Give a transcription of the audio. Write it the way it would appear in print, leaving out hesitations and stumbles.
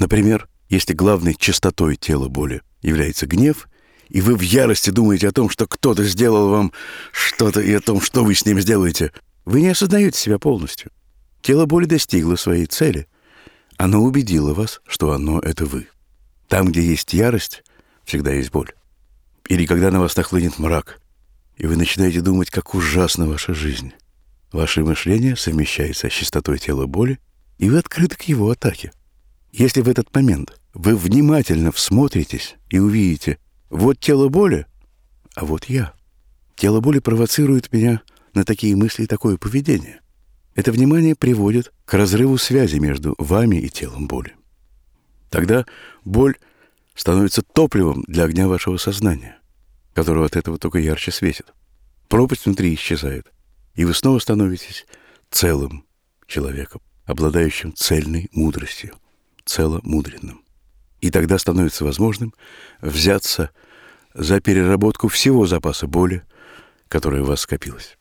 Например, если главной частотой тела боли является гнев, и вы в ярости думаете о том, что кто-то сделал вам что-то, и о том, что вы с ним сделаете, вы не осознаете себя полностью. Тело боли достигло своей цели. Оно убедило вас, что оно — это вы. Там, где есть ярость, всегда есть боль. Или когда на вас нахлынет мрак, и вы начинаете думать, как ужасна ваша жизнь. Ваше мышление совмещается с частотой тела боли, и вы открыты к его атаке. Если в этот момент вы внимательно всмотритесь и увидите: вот тело боли, а вот я. Тело боли провоцирует меня на такие мысли и такое поведение. Это внимание приводит к разрыву связи между вами и телом боли. Тогда боль становится топливом для огня вашего сознания, которого от этого только ярче светит. Пропасть внутри исчезает, и вы снова становитесь целым человеком, обладающим цельной мудростью, целомудренным. И тогда становится возможным взяться за переработку всего запаса боли, которая у вас скопилась.